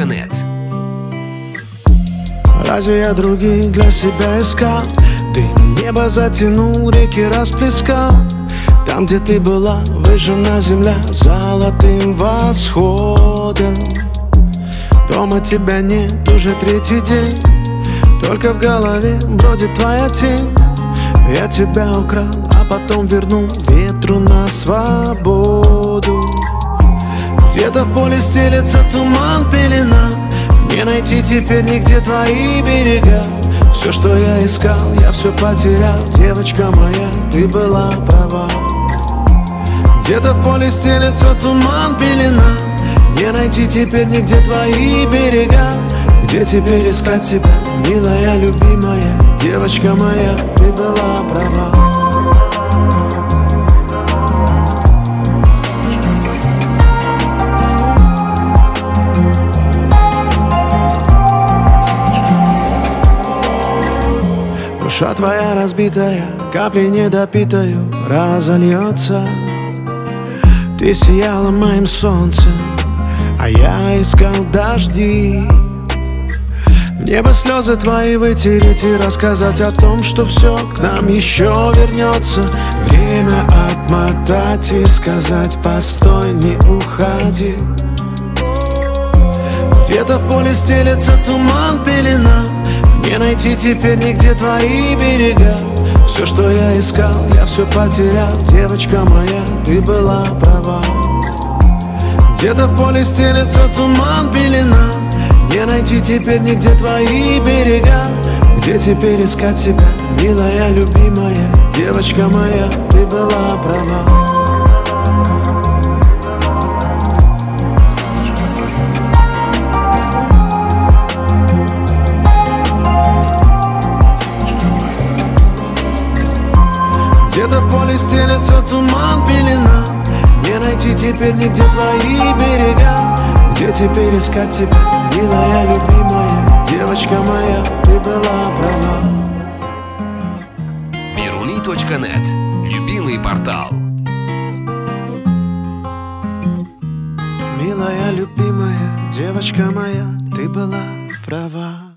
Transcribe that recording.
miruny.net. Разве я других для себя искал? Ты небо затянул, реки расплескал. Там, где ты была, выжжена земля золотым восходом. Дома тебя нет уже третий день, только в голове бродит твоя тень. Я тебя украл, а потом вернул ветру на свободу. Где-то в поле стелется туман, пелена. Не найти теперь нигде твои берега. Все, что я искал, я все потерял. Девочка моя, ты была права. Где-то в поле стелется туман, пелена. Не найти теперь нигде твои берега. Где теперь искать тебя, милая, любимая? Девочка моя, ты была права. Душа твоя разбитая, капли недопитою разольется. Ты сияла моим солнцем, а я искал дожди. Мне бы слезы твои вытереть и рассказать о том, что все к нам еще вернется. Время отмотать и сказать: постой, не уходи. Где-то в поле стелется туман, пелена. Не найти теперь нигде твои берега. Все, что я искал, я все потерял. Девочка моя, ты была права. Где-то в поле стелется туман, пелена. Не найти теперь нигде твои берега. Где теперь искать тебя, милая, любимая? Девочка моя, ты была права. Где-то в поле стелется туман, пелена. Не найти теперь нигде твои берега. Где теперь искать тебя, милая, любимая? Девочка моя, ты была права. miruny.net. Любимый портал. Милая, любимая, девочка моя, ты была права.